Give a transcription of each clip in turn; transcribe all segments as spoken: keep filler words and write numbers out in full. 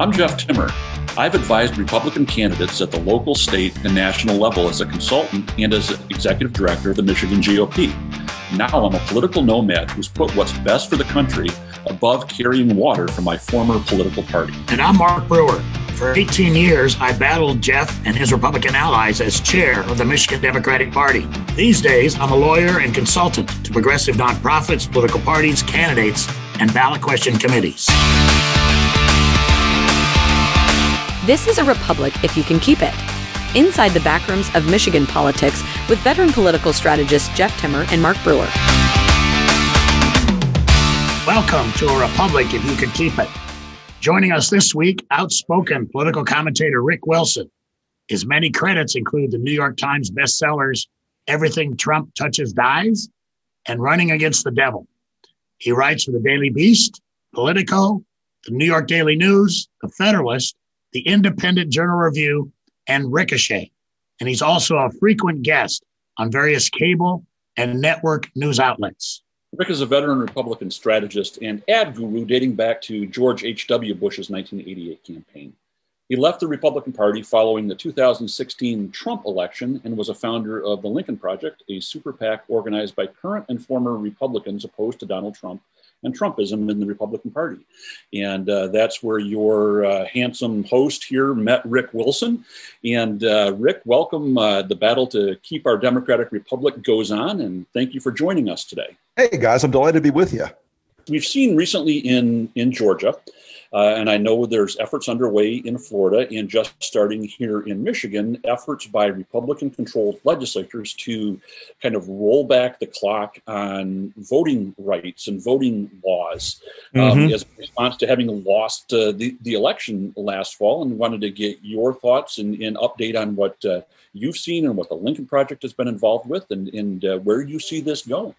I'm Jeff Timmer. I've advised Republican candidates at the local, state, and national level as a consultant and as executive director of the Michigan G O P. Now I'm a political nomad who's put what's best for the country above carrying water for my former political party. And I'm Mark Brewer. For eighteen years, I battled Jeff and his Republican allies as chair of the Michigan Democratic Party. These days, I'm a lawyer and consultant to progressive nonprofits, political parties, candidates, and ballot question committees. This is a republic if you can keep it. Inside the backrooms of Michigan politics with veteran political strategists Jeff Timmer and Mark Brewer. Welcome to a republic if you can keep it. Joining us this week, outspoken political commentator Rick Wilson. His many credits include the New York Times bestsellers Everything Trump Touches Dies and Running Against the Devil. He writes for the Daily Beast, Politico, the New York Daily News, the Federalist, the Independent Journal Review, and Ricochet. And he's also a frequent guest on various cable and network news outlets. Rick is a veteran Republican strategist and ad guru dating back to George H W. Bush's nineteen eighty-eight campaign. He left the Republican Party following the two thousand sixteen Trump election and was a founder of the Lincoln Project, a super PAC organized by current and former Republicans opposed to Donald Trump and Trumpism in the Republican Party. And uh, that's where your uh, handsome host here met Rick Wilson. And uh, Rick, welcome. Uh, the battle to keep our democratic republic goes on. And thank you for joining us today. Hey, guys, I'm delighted to be with you. We've seen recently in, in Georgia, uh, and I know there's efforts underway in Florida and just starting here in Michigan, efforts by Republican-controlled legislatures to kind of roll back the clock on voting rights and voting laws um, mm-hmm. as a response to having lost uh, the, the election last fall, and wanted to get your thoughts and, and update on what uh, you've seen and what the Lincoln Project has been involved with and, and uh, where you see this going.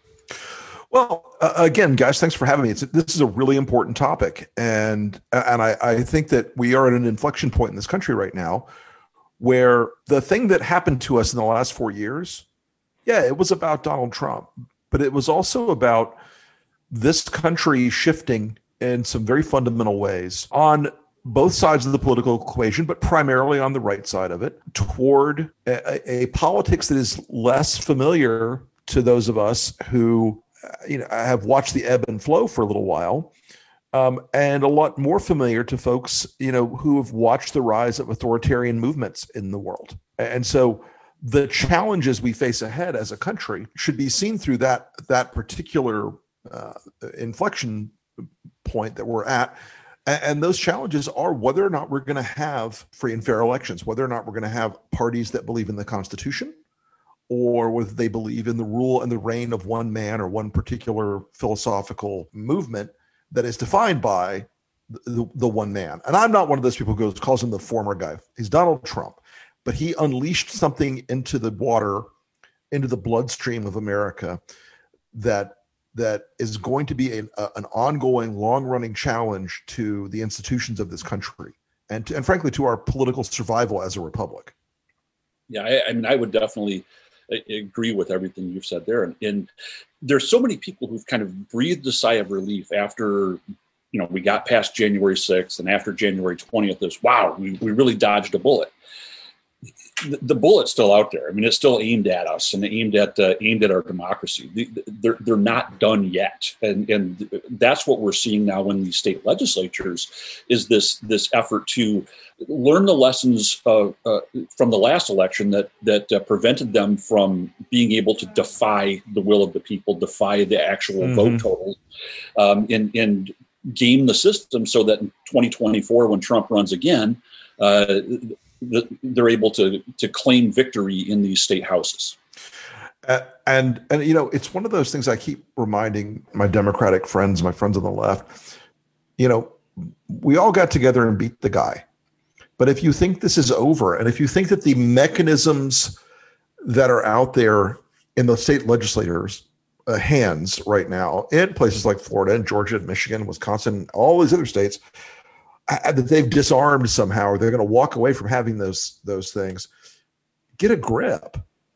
Well, uh, again, guys, thanks for having me. It's, this is a really important topic. And and I, I think that we are at an inflection point in this country right now where the thing that happened to us in the last four years, yeah, it was about Donald Trump, but it was also about this country shifting in some very fundamental ways on both sides of the political equation, but primarily on the right side of it, toward a, a politics that is less familiar to those of us who you know, I have watched the ebb and flow for a little while, um, and a lot more familiar to folks, you know, who have watched the rise of authoritarian movements in the world. And so the challenges we face ahead as a country should be seen through that, that particular uh, inflection point that we're at. And those challenges are whether or not we're going to have free and fair elections, whether or not we're going to have parties that believe in the Constitution, or whether they believe in the rule and the reign of one man or one particular philosophical movement that is defined by the, the one man. And I'm not one of those people who goes, calls him the former guy. He's Donald Trump, but he unleashed something into the water, into the bloodstream of America that that is going to be a, a, an ongoing, long-running challenge to the institutions of this country and, to, and frankly, to our political survival as a republic. Yeah, I, I mean, I would definitely agree with everything you've said there. And, and there's so many people who've kind of breathed a sigh of relief after, you know, we got past January sixth and after January twentieth, this, wow, we, we really dodged a bullet. The, the bullet's still out there. I mean, it's still aimed at us and aimed at uh, aimed at our democracy. They're they're not done yet, and and that's what we're seeing now in these state legislatures is this this effort to learn the lessons of, uh, from the last election that that uh, prevented them from being able to defy the will of the people, defy the actual mm-hmm. vote totals, um, and and game the system so that in twenty twenty-four, when Trump runs again, Uh, they're able to to claim victory in these state houses. Uh, and, and, you know, it's one of those things I keep reminding my Democratic friends, my friends on the left, you know, we all got together and beat the guy. But if you think this is over, and if you think that the mechanisms that are out there in the state legislators' uh, hands right now in places like Florida and Georgia and Michigan, Wisconsin, all these other states, that they've disarmed somehow, or they're going to walk away from having those those things, get a grip.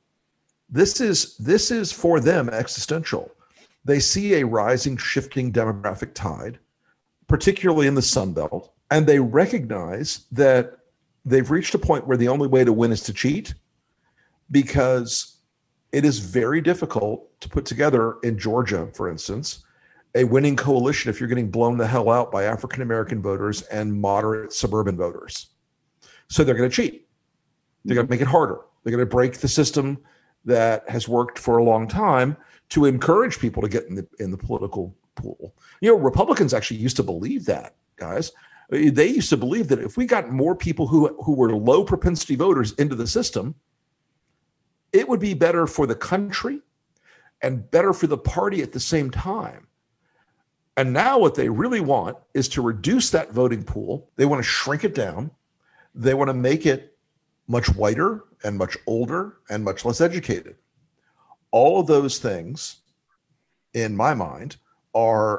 This is this is for them existential. They see a rising, shifting demographic tide, particularly in the Sun Belt, And they recognize that they've reached a point where the only way to win is to cheat, because it is very difficult to put together, in Georgia, for instance, a winning coalition if you're getting blown the hell out by African-American voters and moderate suburban voters. So they're going to cheat. They're going to make it harder. They're going to break the system that has worked for a long time to encourage people to get in the in the political pool. You know, Republicans actually used to believe that, guys. They used to believe that if we got more people who who were low propensity voters into the system, it would be better for the country and better for the party at the same time. And now what they really want is to reduce that voting pool. They want to shrink it down. They want to make it much whiter and much older and much less educated. All of those things, in my mind, are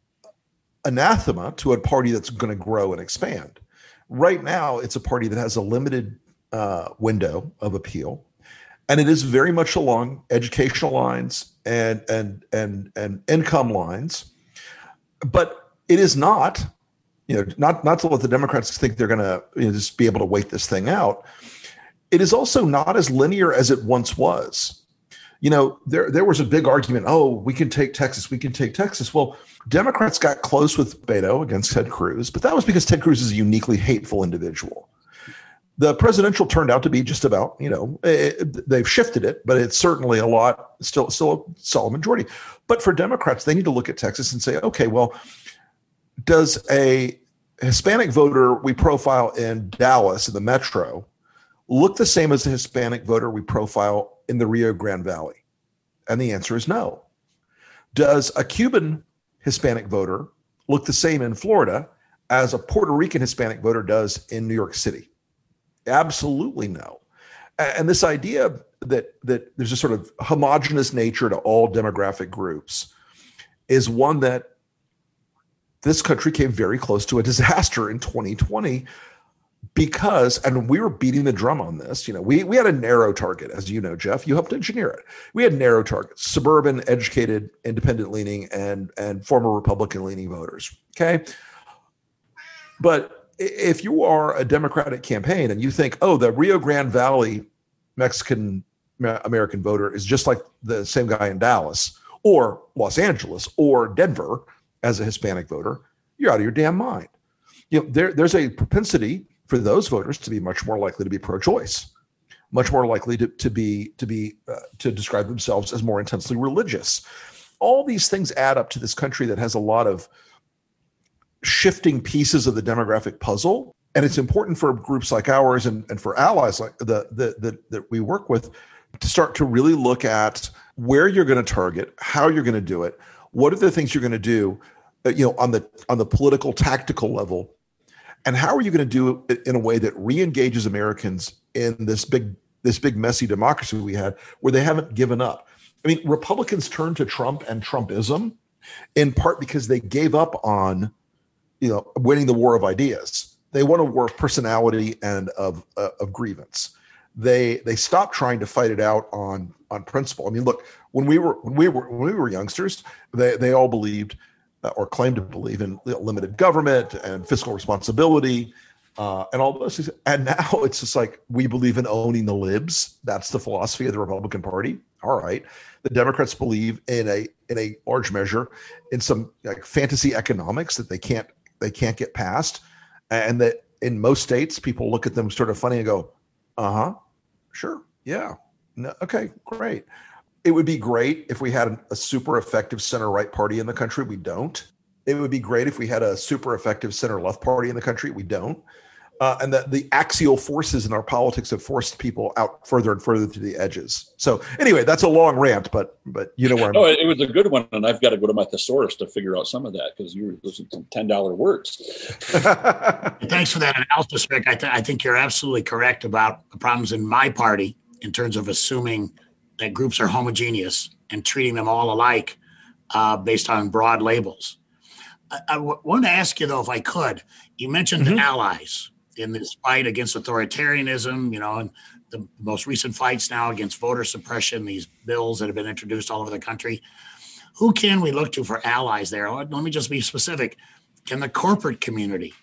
anathema to a party that's going to grow and expand. Right now, it's a party that has a limited uh, window of appeal, and it is very much along educational lines and and and and income lines. But it is not, you know, not not to let the Democrats think they're going to, you know, just be able to wait this thing out. It is also not as linear as it once was. You know, there there was a big argument. Oh, we can take Texas. We can take Texas. Well, Democrats got close with Beto against Ted Cruz, but that was because Ted Cruz is a uniquely hateful individual. The presidential turned out to be just about, you know, it, they've shifted it, but it's certainly a lot, still, still a solid majority. But for Democrats, they need to look at Texas and say, okay, well, does a Hispanic voter we profile in Dallas, in the metro, look the same as the Hispanic voter we profile in the Rio Grande Valley? And the answer is no. Does a Cuban Hispanic voter look the same in Florida as a Puerto Rican Hispanic voter does in New York City? Absolutely no. And this idea that that there's a sort of homogenous nature to all demographic groups is one that this country came very close to a disaster in twenty twenty because, and we were beating the drum on this, you know, we, we had a narrow target, as you know, Jeff, you helped engineer it. We had narrow targets, suburban, educated, independent leaning, and, and former Republican leaning voters. Okay. But if you are a Democratic campaign and you think, oh, the Rio Grande Valley Mexican American voter is just like the same guy in Dallas or Los Angeles or Denver as a Hispanic voter, you're out of your damn mind. You know, there, there's a propensity for those voters to be much more likely to be pro-choice, much more likely to, to be to be uh, to describe themselves as more intensely religious. All these things add up to this country that has a lot of shifting pieces of the demographic puzzle. And it's important for groups like ours and, and for allies like the, the, the that we work with to start to really look at where you're going to target, how you're going to do it, what are the things you're going to do, uh, you know, on the on the political tactical level, and how are you going to do it in a way that re-engages Americans in this big this big messy democracy we had where they haven't given up. I mean, Republicans turned to Trump and Trumpism in part because they gave up on, you know, winning the war of ideas. They won a war of personality and of uh, of grievance. They they stopped trying to fight it out on on principle. I mean, look, when we were when we were when we were youngsters, they they all believed uh, or claimed to believe in limited government and fiscal responsibility uh, and all those things. And now it's just like we believe in owning the libs. That's the philosophy of the Republican Party. All right, the Democrats believe in a in a large measure in some like fantasy economics that they can't. They can't get past, and that in most states, people look at them sort of funny and go, uh-huh, sure, yeah, no, okay, great. It would be great if we had a, a super effective center-right party in the country. We don't. It would be great if we had a super effective center-left party in the country. We don't. Uh, and that the axial forces in our politics have forced people out further and further to the edges. So anyway, that's a long rant, but but you know where I'm. Oh, it was a good one, and I've got to go to my thesaurus to figure out some of that because you were listening to ten dollar words. Thanks for that analysis, Rick. I, th- I think you're absolutely correct about the problems in my party in terms of assuming that groups are homogeneous and treating them all alike uh, based on broad labels. I, I w- wanted to ask you, though, if I could, you mentioned mm-hmm. the allies in this fight against authoritarianism, you know, and the most recent fights now against voter suppression, these bills that have been introduced all over the country. Who can we look to for allies there? Let me just be specific. Can the corporate community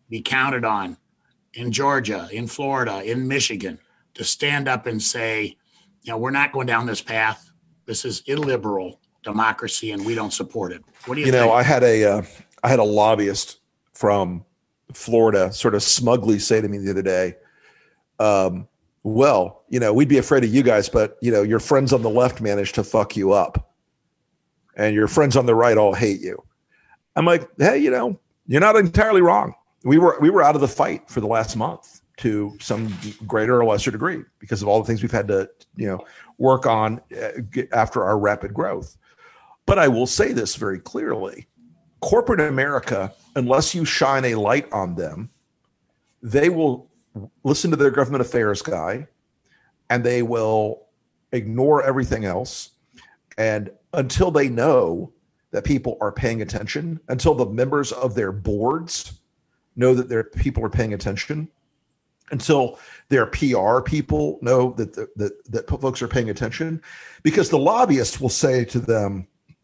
be counted on in Georgia, in Florida, in Michigan to stand up and say, you know, we're not going down this path. This is illiberal democracy, and we don't support it. What do you, you think? know, I had a uh, I had a lobbyist from Florida sort of smugly say to me the other day, um, well, you know, we'd be afraid of you guys, but, you know, your friends on the left managed to fuck you up and your friends on the right all hate you. I'm like, hey, you know, you're not entirely wrong. We were we were out of the fight for the last month to some greater or lesser degree because of all the things we've had to, you know, work on after our rapid growth. But I will say this very clearly. Corporate America, unless you shine a light on them, they will listen to their government affairs guy and they will ignore everything else. And until they know that people are paying attention, until the members of their boards know that their people are paying attention, until their P R people know that, the, that, that folks are paying attention, because the lobbyists will say to them,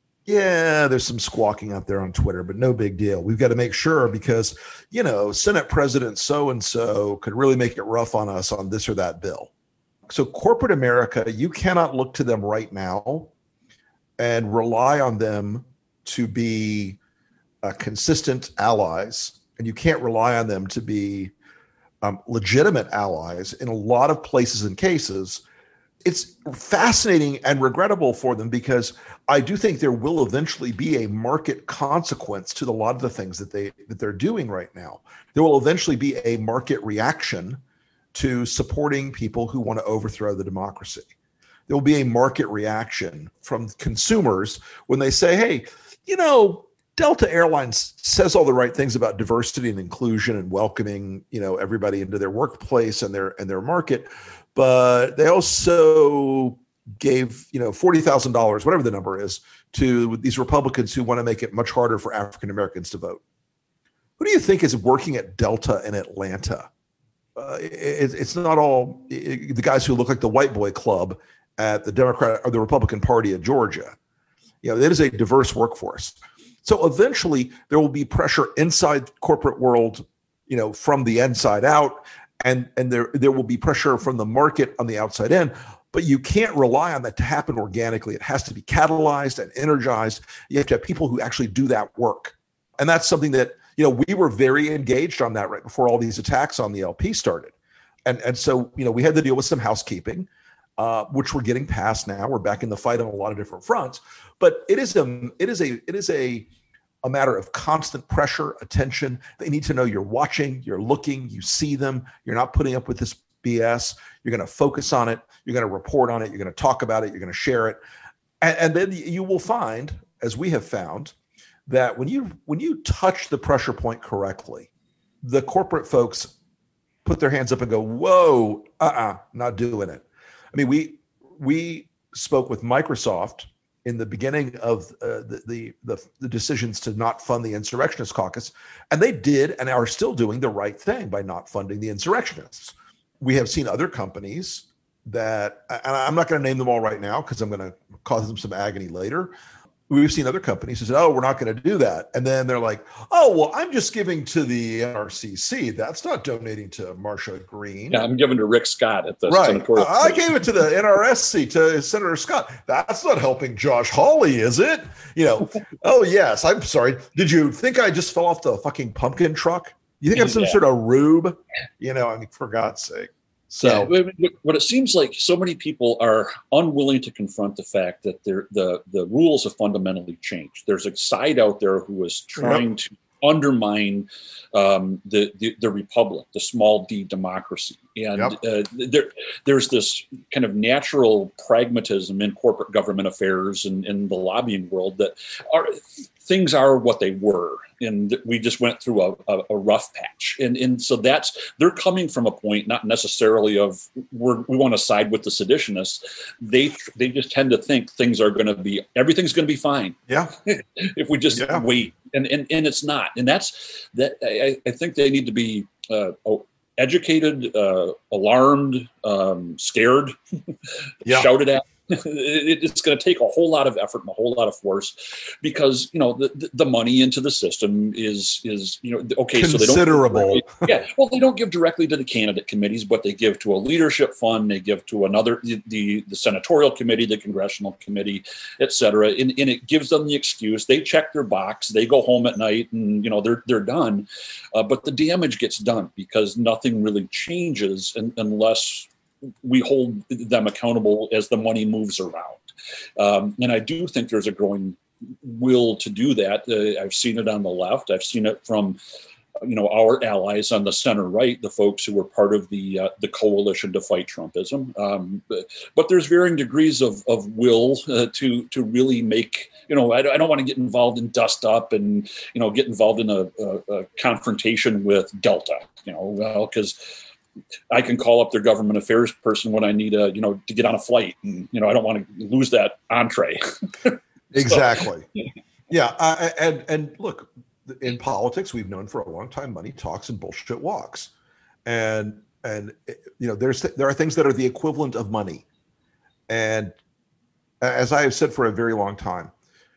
yeah, there's some squawking out there on Twitter, but no big deal. We've got to make sure because, you know, Senate President so-and-so could really make it rough on us on this or that bill. So corporate America, you cannot look to them right now and rely on them to be uh, consistent allies. And you can't rely on them to be um, legitimate allies in a lot of places and cases. It's fascinating and regrettable for them because I do think there will eventually be a market consequence to a lot of the things that they that they're doing right now. There will eventually be a market reaction to supporting people who want to overthrow the democracy. There will be a market reaction from consumers when they say, hey, you know, Delta Airlines says all the right things about diversity and inclusion and welcoming, you know, everybody into their workplace and their and their market. But they also gave, you know, forty thousand dollars, whatever the number is, to these Republicans who want to make it much harder for African Americans to vote. Who do you think is working at Delta in Atlanta? Uh, it, it's not all it, the guys who look like the white boy club at the Democrat or the Republican Party of Georgia. You know, it is a diverse workforce. So eventually there will be pressure inside corporate world, you know, from the inside out. And, and there, there will be pressure from the market on the outside in, but you can't rely on that to happen organically. It has to be catalyzed and energized. You have to have people who actually do that work. And that's something that, you know, we were very engaged on that right before all these attacks on the L P started. And, and so, you know, we had to deal with some housekeeping, uh, which we're getting past now. We're back in the fight on a lot of different fronts, but it is a, it is a, it is a, a matter of constant pressure, attention. They need to know you're watching, you're looking, you see them. You're not putting up with this B S. You're going to focus on it. You're going to report on it. You're going to talk about it. You're going to share it. And, and then you will find, as we have found, that when you when you touch the pressure point correctly, the corporate folks put their hands up and go, whoa, uh-uh, not doing it. I mean, we we spoke with Microsoft in the beginning of uh, the, the, the the decisions to not fund the Insurrectionist Caucus, and they did and are still doing the right thing by not funding the insurrectionists. We have seen other companies that, and I'm not going to name them all right now because I'm going to cause them some agony later. We've seen other companies who said, oh, we're not going to do that. And then they're like, oh, well, I'm just giving to the N R C C. That's not donating to Marsha Green. Yeah, I'm giving to Rick Scott at the right. senatorial. I gave it to the N R S C, to Senator Scott. That's not helping Josh Hawley, is it? You know, oh, yes, I'm sorry. Did you think I just fell off the fucking pumpkin truck? You think I'm some yeah. sort of rube? You know, I mean, for God's sake. So, yeah, but it seems like so many people are unwilling to confront the fact that the the rules have fundamentally changed. There's a side out there who is trying yep. to undermine um, the, the the republic, the small d democracy, and yep. uh, there there's this kind of natural pragmatism in corporate government affairs and in the lobbying world that are things are what they were. And we just went through a, a, a rough patch. And and so that's, they're coming from a point, not necessarily of we're, we want to side with the seditionists. They they just tend to think things are going to be, everything's going to be fine. Yeah. if we just yeah. wait. And, and and it's not. And that's, that I, I think they need to be uh, educated, uh, alarmed, um, scared, yeah. shouted at. it, it's going to take a whole lot of effort and a whole lot of force, because you know the, the money into the system is is you know okay, considerable. So they don't yeah, well, they don't give directly to the candidate committees, but they give to a leadership fund, they give to another the the, the senatorial committee, the congressional committee, et cetera, and, and it gives them the excuse. They check their box, they go home at night, and you know they're they're done, uh, but the damage gets done because nothing really changes in, unless we hold them accountable as the money moves around. Um, and I do think there's a growing will to do that. Uh, I've seen it on the left. I've seen it from, you know, our allies on the center right, the folks who were part of the uh, the coalition to fight Trumpism. Um, but, but there's varying degrees of, of will uh, to to really make, you know, I, I don't want to get involved in dust up and, you know, get involved in a, a, a confrontation with Delta, you know, well, because I can call up their government affairs person when I need a, you know, to get on a flight, and you know, I don't want to lose that entree. Exactly. So. Yeah, uh, and and look, in politics, we've known for a long time, money talks and bullshit walks, and and you know, there's there are things that are the equivalent of money, and as I have said for a very long time,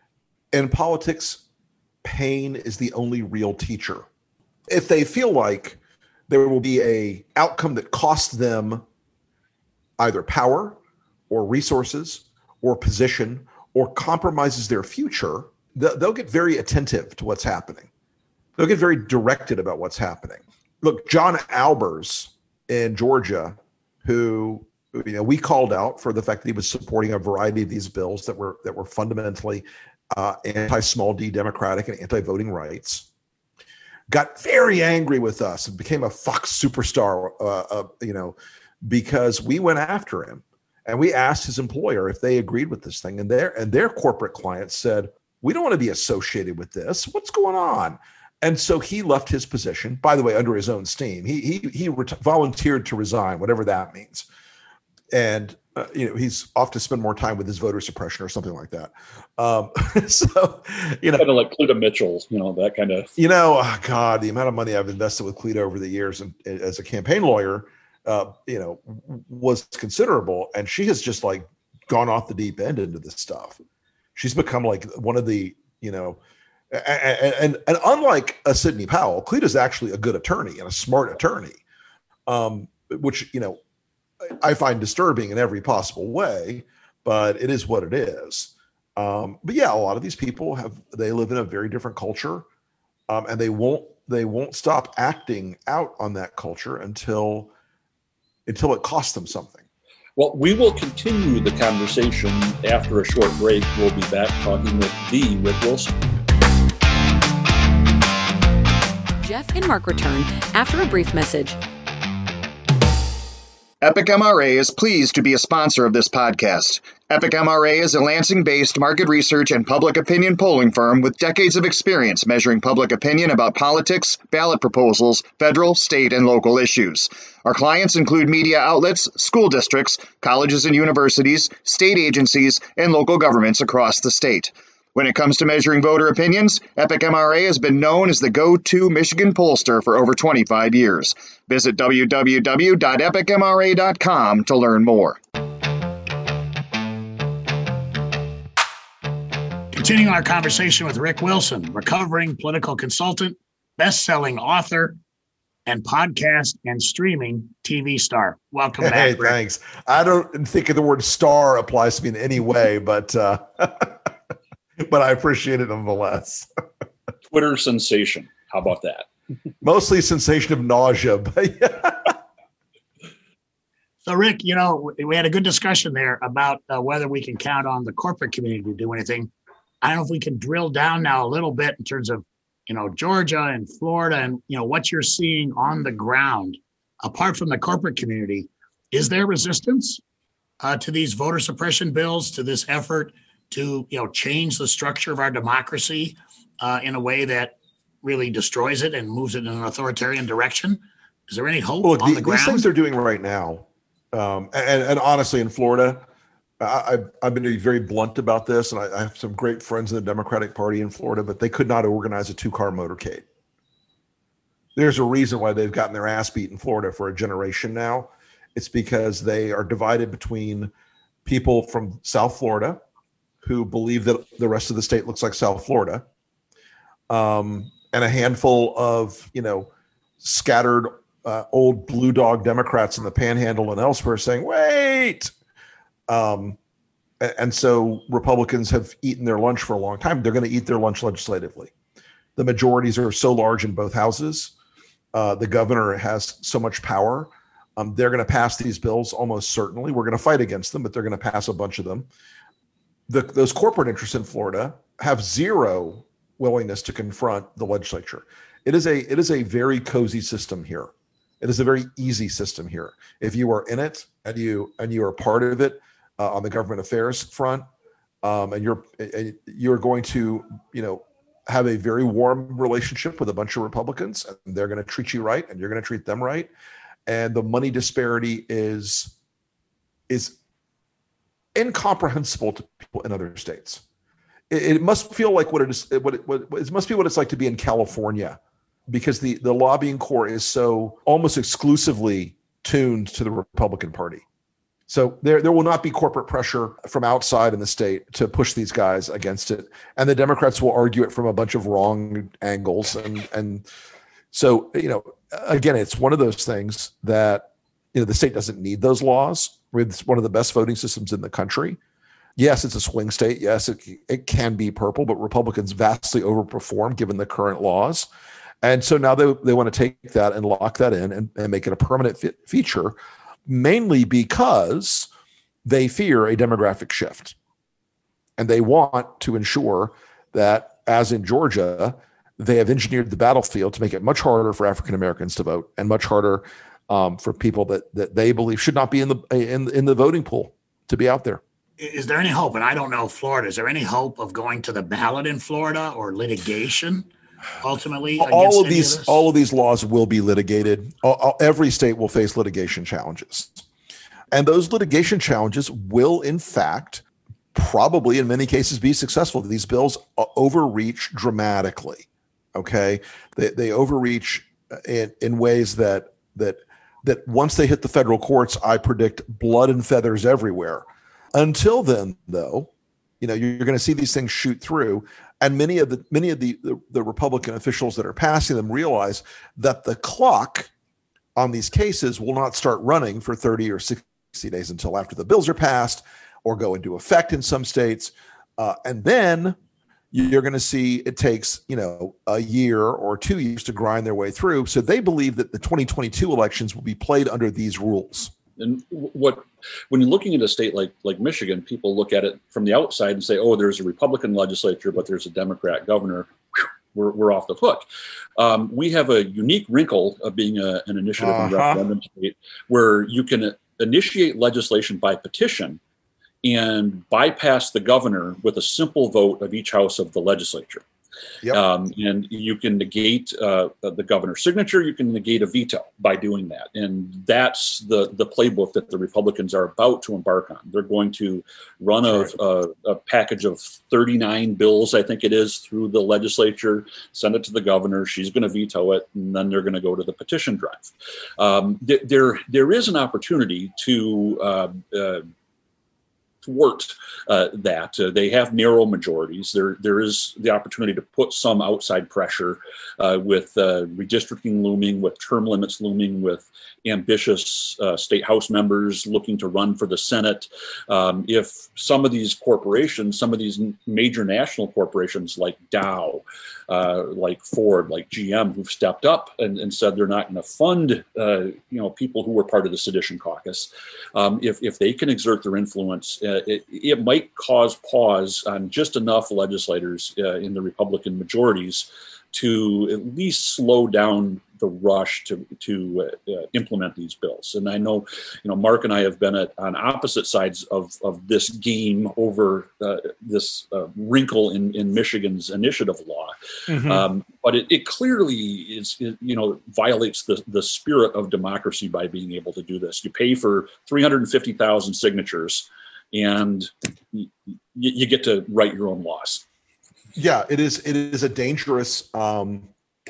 in politics, pain is the only real teacher. If they feel like there will be a outcome that costs them either power or resources or position or compromises their future, they'll get very attentive to what's happening. They'll get very directed about what's happening. Look, John Albers in Georgia, who you know we called out for the fact that he was supporting a variety of these bills that were that were fundamentally uh, anti-small d democratic and anti-voting rights, got very angry with us and became a Fox superstar, uh, uh, you know, because we went after him and we asked his employer if they agreed with this thing. And their, and their corporate clients said, we don't want to be associated with this. What's going on? And so he left his position, by the way, under his own steam. He, he, he ret- volunteered to resign, whatever that means. And Uh, you know, he's off to spend more time with his voter suppression or something like that. Um, so, you know, kind of like Cleta Mitchell, you know, that kind of, you know, oh God, the amount of money I've invested with Cleta over the years and as a campaign lawyer, uh, you know, was considerable. And she has just like gone off the deep end into this stuff. She's become like one of the, you know, and, and, and unlike a Sidney Powell, Cleta's actually a good attorney and a smart attorney, um, which, you know, I find disturbing in every possible way, but it is what it is. Um, but yeah, a lot of these people have, they live in a very different culture, um, and they won't, they won't stop acting out on that culture until, until it costs them something. Well, we will continue the conversation after a short break. We'll be back talking with the Rick Wilson. Jeff and Mark return after a brief message. Epic M R A is pleased to be a sponsor of this podcast. Epic M R A is a Lansing-based market research and public opinion polling firm with decades of experience measuring public opinion about politics, ballot proposals, federal, state, and local issues. Our clients include media outlets, school districts, colleges and universities, state agencies, and local governments across the state. When it comes to measuring voter opinions, Epic M R A has been known as the go-to Michigan pollster for over twenty-five years. Visit w w w dot epic m r a dot com to learn more. Continuing our conversation with Rick Wilson, recovering political consultant, best-selling author, and podcast and streaming T V star. Welcome back, Hey, Rick. thanks. I don't think the word star applies to me in any way, but uh, but I appreciate it nonetheless. Twitter sensation. How about that? Mostly sensation of nausea, but yeah. So, Rick, you know, we had a good discussion there about uh, whether we can count on the corporate community to do anything. I don't know if we can drill down now a little bit in terms of, you know, Georgia and Florida and, you know, what you're seeing on the ground. Apart from the corporate community, is there resistance uh, to these voter suppression bills, to this effort to, you know, change the structure of our democracy uh, in a way that really destroys it and moves it in an authoritarian direction? Is there any hope Look, on the, the ground? these things they're doing right now, um, and, and honestly, in Florida, I, I've, I've been very blunt about this, and I, I have some great friends in the Democratic Party in Florida, but they could not organize a two-car motorcade. There's a reason why they've gotten their ass beat in Florida for a generation now. It's because they are divided between people from South Florida who believe that the rest of the state looks like South Florida, um, and a handful of, you know, scattered uh, old blue dog Democrats in the Panhandle and elsewhere saying, wait. Um, and so Republicans have eaten their lunch for a long time. They're going to eat their lunch legislatively. The majorities are so large in both houses. Uh, the governor has so much power. Um, they're going to pass these bills almost certainly. We're going to fight against them, but they're going to pass a bunch of them. The, those corporate interests in Florida have zero willingness to confront the legislature. It is a it is a very cozy system here. It is a very easy system here. If you are in it and you and you are part of it uh, on the government affairs front, um, and you're and you're going to you know have a very warm relationship with a bunch of Republicans, and they're going to treat you right, and you're going to treat them right, and the money disparity is is incomprehensible to people in other states. It, it must feel like what it is. What it, what it must be what it's like to be in California, because the the lobbying core is so almost exclusively tuned to the Republican Party. So there there will not be corporate pressure from outside in the state to push these guys against it, and the Democrats will argue it from a bunch of wrong angles. And and so you know, again, it's one of those things that you know the state doesn't need those laws. It's one of the best voting systems in the country. Yes, it's a swing state. Yes, it it can be purple, but Republicans vastly overperform given the current laws. And so now they they want to take that and lock that in and, and make it a permanent fe- feature, mainly because they fear a demographic shift. And they want to ensure that, as in Georgia, they have engineered the battlefield to make it much harder for African Americans to vote and much harder um, for people that that they believe should not be in the in, in the voting pool to be out there. Is there any hope? And I don't know Florida. Is there any hope of going to the ballot in Florida or litigation? Ultimately, all of these of all of these laws will be litigated. All, all, every state will face litigation challenges, and those litigation challenges will, in fact, probably in many cases be successful. These bills overreach dramatically. Okay, they they overreach in, in ways that that that once they hit the federal courts, I predict blood and feathers everywhere. Until then, though, you know you're going to see these things shoot through. And many of the many of the, the, the Republican officials that are passing them realize that the clock on these cases will not start running for thirty or sixty days until after the bills are passed or go into effect in some states. Uh, and then you're going to see it takes, you know, a year or two years to grind their way through. So they believe that the twenty twenty-two elections will be played under these rules. And what, when you're looking at a state like like Michigan, people look at it from the outside and say, "Oh, there's a Republican legislature, but there's a Democrat governor. We're we're off the hook." Um, we have a unique wrinkle of being a, an initiative uh-huh. and referendum state, where you can initiate legislation by petition and bypass the governor with a simple vote of each house of the legislature. Yep. Um, and you can negate uh, the governor's signature. You can negate a veto by doing that. And that's the, the playbook that the Republicans are about to embark on. They're going to run a, a, a package of thirty-nine bills, I think it is, through the legislature, send it to the governor. She's going to veto it, and then they're going to go to the petition drive. Um, th- there, there is an opportunity to uh, uh, thwart uh, that. Uh, they have narrow majorities. There, there is the opportunity to put some outside pressure uh, with uh, redistricting looming, with term limits looming, with ambitious uh, state house members looking to run for the Senate. Um, if some of these corporations, some of these major national corporations like Dow, uh, like Ford, like G M, who've stepped up and, and said they're not going to fund, uh, you know, people who were part of the Sedition Caucus, um, if if they can exert their influence, uh, it, it might cause pause on just enough legislators uh, in the Republican majorities to at least slow down the rush to to uh, uh, implement these bills. And I know, you know, Mark and I have been at, on opposite sides of, of this game over uh, this uh, wrinkle in, in Michigan's initiative law. Mm-hmm. Um, but it, it clearly is, it, you know, violates the, the spirit of democracy by being able to do this. You pay for three hundred fifty thousand signatures and you, you get to write your own laws. Yeah, it is. It is a dangerous. Um,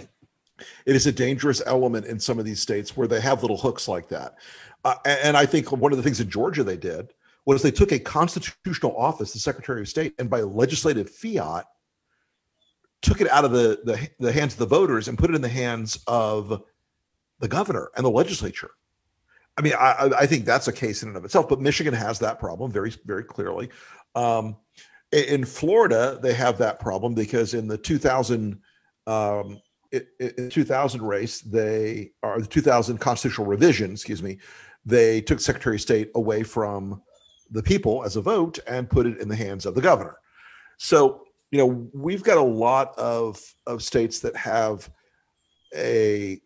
it is a dangerous element in some of these states where they have little hooks like that. Uh, and I think one of the things in Georgia they did was they took a constitutional office, the Secretary of State, and by legislative fiat, took it out of the, the, the hands of the voters and put it in the hands of the governor and the legislature. I mean, I, I think that's a case in and of itself, but Michigan has that problem very, very clearly. Um, in Florida, they have that problem because in the two thousand um, in two thousand race, they are the two thousand constitutional revision, excuse me, they took Secretary of State away from the people as a vote and put it in the hands of the governor. So, you know, we've got a lot of, of states that have a,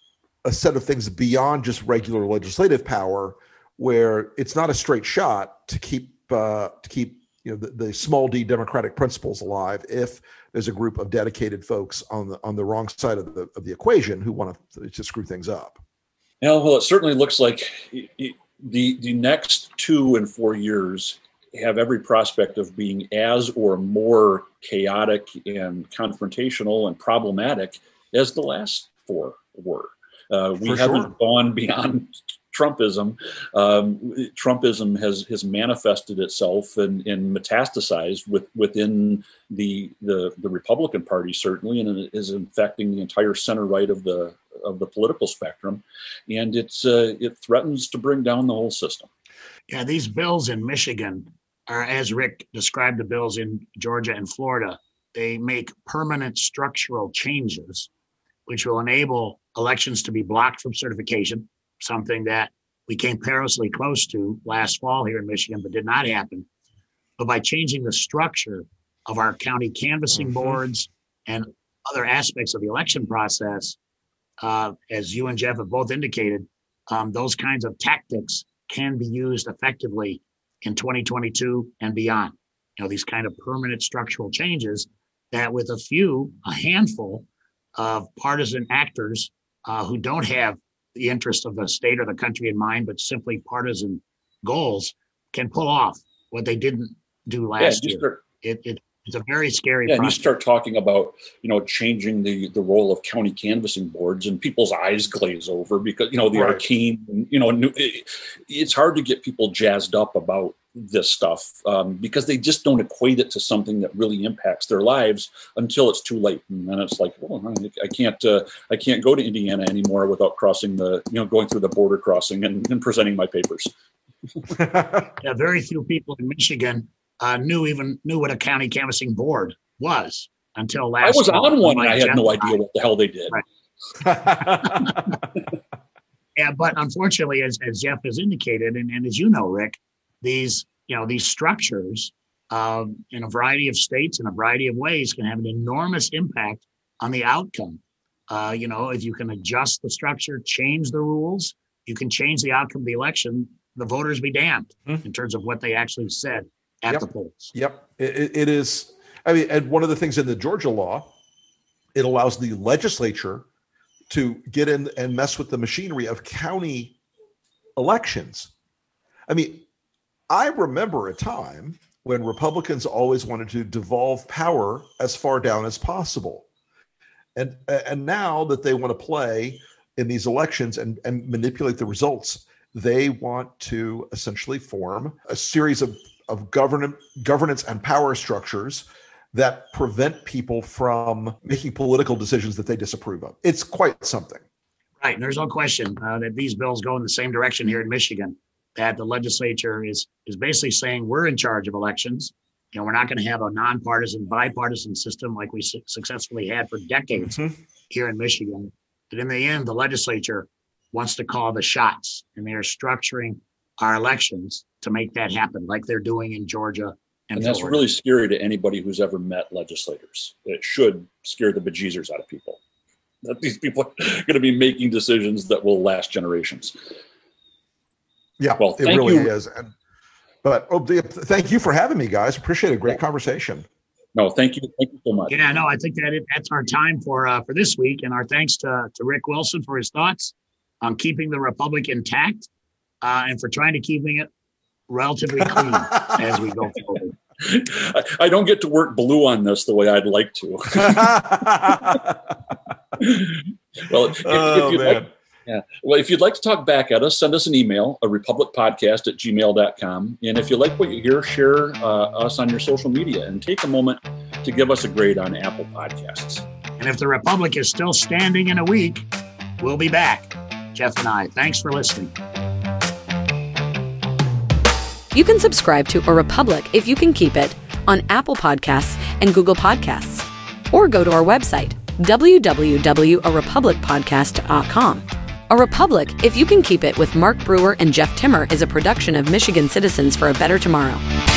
a set of things beyond just regular legislative power, where it's not a straight shot to keep uh, to keep you know the, the small d democratic principles alive if there's a group of dedicated folks on the on the wrong side of the of the equation who want to, to screw things up. Yeah, well, it certainly looks like the the next two and four years have every prospect of being as or more chaotic and confrontational and problematic as the last four were. Uh, we For haven't sure. gone beyond Trumpism. Um, Trumpism has has manifested itself and, and metastasized with, within the, the the Republican Party, certainly, and it is infecting the entire center right of the of the political spectrum, and it's uh, it threatens to bring down the whole system. Yeah, these bills in Michigan are, as Rick described the bills in Georgia and Florida, they make permanent structural changes, which will enable elections to be blocked from certification, something that we came perilously close to last fall here in Michigan, but did not happen. But by changing the structure of our county canvassing Mm-hmm. boards and other aspects of the election process, uh, as you and Jeff have both indicated, um, those kinds of tactics can be used effectively in twenty twenty-two and beyond. You know, these kind of permanent structural changes that with a few, a handful of partisan actors uh, who don't have the interest of the state or the country in mind, but simply partisan goals, can pull off what they didn't do last you year. start- It, it, it's a very scary Yeah, and you process. start talking about, you know, changing the, the role of county canvassing boards, and people's eyes glaze over because, you know, the Right. arcane, you know, new, it, it's hard to get people jazzed up about this stuff um, because they just don't equate it to something that really impacts their lives until it's too late. And then it's like, well, I can't, uh, I can't go to Indiana anymore without crossing the, you know, going through the border crossing and, and presenting my papers. Yeah, very few people in Michigan uh, knew even knew what a county canvassing board was until I last. was fall. on one and Like I had Jeff no and I. idea what the hell they did. Right. Yeah, but unfortunately, as, as Jeff has indicated, and, and as you know, Rick, these you know these structures um, in a variety of states in a variety of ways can have an enormous impact on the outcome. Uh, you know, if you can adjust the structure, change the rules, you can change the outcome of the election. The voters be damned Mhm. in terms of what they actually said at Yep. the polls. Yep, it, it is. I mean, and one of the things in the Georgia law, it allows the legislature to get in and mess with the machinery of county elections. I mean, I remember a time when Republicans always wanted to devolve power as far down as possible. And, and now that they want to play in these elections and, and manipulate the results, they want to essentially form a series of, of govern, governance and power structures that prevent people from making political decisions that they disapprove of. It's quite something. Right. And there's no question uh, that these bills go in the same direction here in Michigan, that the legislature is is basically saying we're in charge of elections. You know, we're not going to have a nonpartisan, bipartisan system like we su- successfully had for decades Mhm. here in Michigan. But in the end, the legislature wants to call the shots, and they are structuring our elections to make that happen, like they're doing in Georgia and, And that's Florida. really scary to anybody who's ever met legislators. It should scare the bejesus out of people. That these people are going to be making decisions that will last generations. Yeah, Well, it thank really you. is. And, but oh, the- thank you for having me, guys. Appreciate a great Yeah. conversation. No, thank you. Thank you so much. Yeah, no, I think that it, that's our time for uh, for this week, and our thanks to to Rick Wilson for his thoughts on keeping the Republic intact uh, and for trying to keeping it relatively clean as we go forward. I, I don't get to work blue on this the way I'd like to. Well, if, Oh, if you'd man. like, Yeah. Well, if you'd like to talk back at us, send us an email, a republic podcast at gmail dot com. And if you like what you hear, share uh, us on your social media and take a moment to give us a grade on Apple Podcasts. And if the Republic is still standing in a week, we'll be back. Jeff and I, thanks for listening. You can subscribe to A Republic If You Can Keep It on Apple Podcasts and Google Podcasts, or go to our website, w w w dot a republic podcast dot com. A Republic If You Can Keep It with Mark Brewer and Jeff Timmer is a production of Michigan Citizens for a Better Tomorrow.